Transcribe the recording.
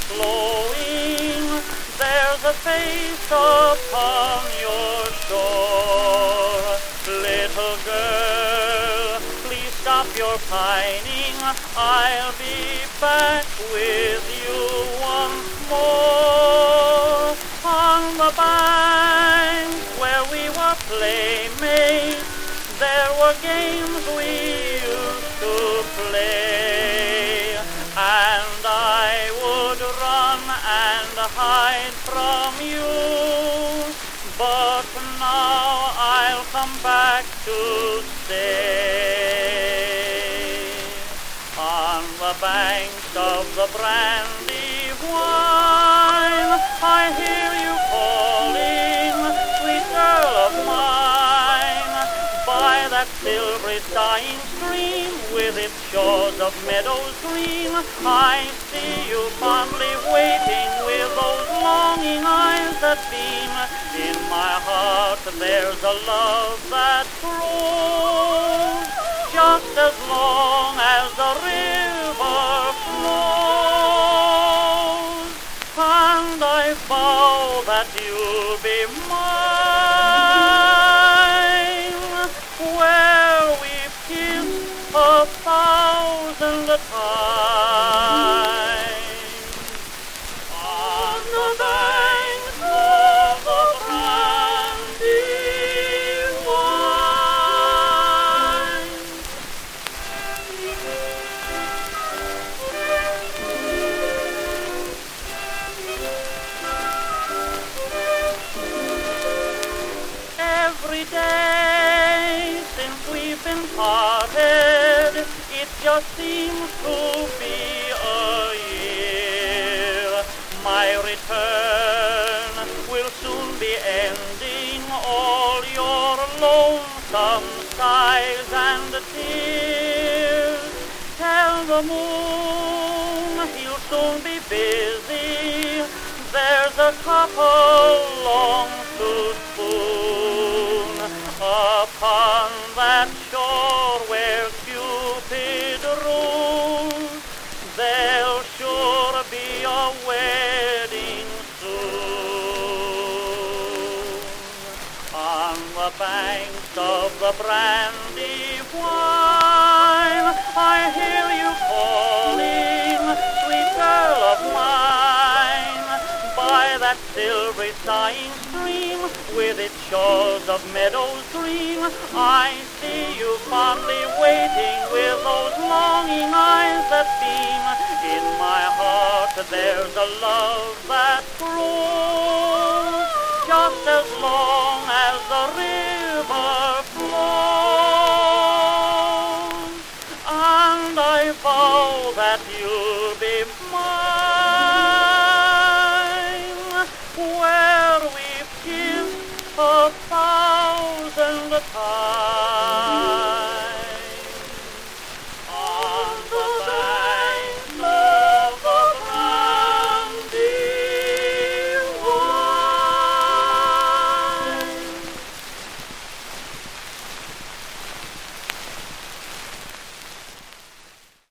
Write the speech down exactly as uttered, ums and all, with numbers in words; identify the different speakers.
Speaker 1: flowing. There's a face upon your shore. Little girl, please stop your pining. I'll be back with you once more. On the bank where we were playmates, there were games we used to play, and I would run and hide from you, but now I'll come back to stay. On the banks of the Brandywine, I hear you calling, sweet girl of mine, by that silvery sighing stream, with its shores of meadows green. I see you fondly waiting, with those longing eyes that beam. In my heart there's a love that grows, just as long as the river flows, and I vow that you'll be mine, where we've kissed a thousand times. On the banks of the Brandywine. Every day since we've been parted, it just seems to be a year. My return will soon be ending all your lonesome sighs and tears. Tell the moon he'll soon be busy. There's a couple longs to spoon upon that shore where Cupid rules. There'll sure be a wedding soon. On the banks of the Brandywine, I hear you calling, sweet girl of mine, by that silvery sighing stream, with its shores of meadows green. I see you fondly waiting, with those longing eyes that beam. In my heart there's a love that grows, just as long as the river flows, and I vow that you'll be mine, where we've kissed a thousand times.